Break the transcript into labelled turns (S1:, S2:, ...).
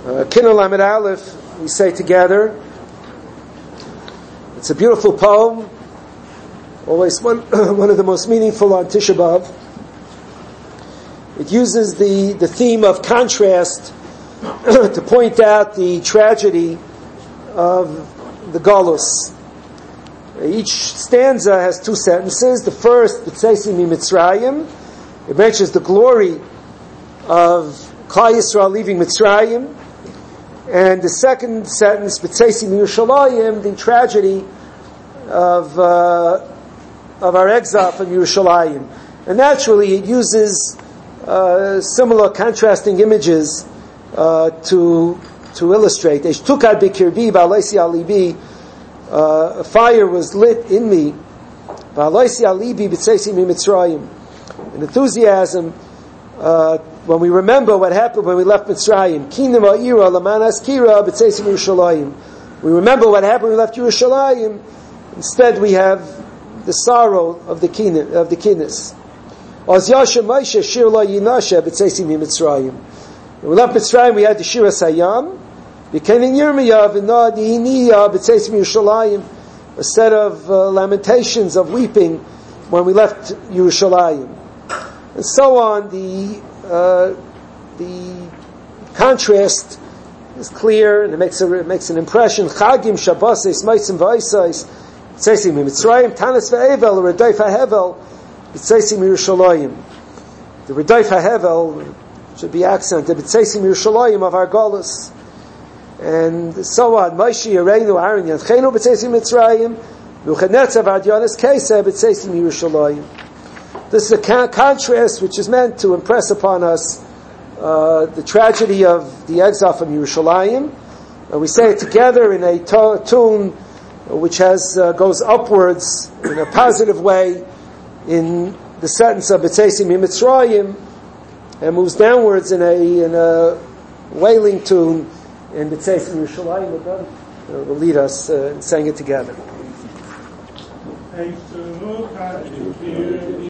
S1: Kinul Lamed Aleph, we say together. It's a beautiful poem, always one of the most meaningful on Tisha B'Av. It uses the theme of contrast to point out the tragedy of the Golus. Each stanza has two sentences. The first, B'tzeisi Mitzrayim, it mentions the glory of Klal Yisrael leaving Mitzrayim, and the second sentence, B'tzeisi Yerushalayim, the tragedy of our exile from Yerushalayim. And naturally, it uses similar contrasting images to illustrate. Eshtukad b'kirbi v'aloisi alibi, a fire was lit in me. V'aloisi alibi b'tzeisi mitzrayim. An enthusiasm when we remember what happened when we left Mitzrayim. Kinim ha'ira lamanas kira b'tzeisi Yerushalayim. We remember what happened when we left Yerushalayim. Instead, we have the sorrow of the kinnis. Oz Yashem Moshe Shir Lo Yinashe B'tzeisi Mitzrayim. When we left Mitzrayim, we had the Shir Hasayam. Became in Yirmiyah V'na Dihiniya B'tzeisi Yerushalayim, a set of lamentations of weeping when we left Yerushalayim, and so on. The contrast is clear, and it makes an impression. Chagim Shabbosis Meisim V'Aisais B'tzeisi Mitzrayim Tanis V'Evel Redaif HaHevel B'tzeisi Yerushalayim. The Redaif HaHevel should be accented. B'tzeisi Yerushalayim of our Golus, and so on. Moshe Yareinu Aaron Yadchenu B'tzeisi Mitzrayim Nuchanetzav Ad Yonis Keiseh B'tzeisi Yerushalayim. This is a contrast which is meant to impress upon us the tragedy of the exile from Yerushalayim. And we say it together in a tune which goes upwards in a positive way in the sentence of B'tzeisi Mitzrayim, and moves downwards in a wailing tune in B'tzeisi Yerushalayim. Will lead us in saying it together.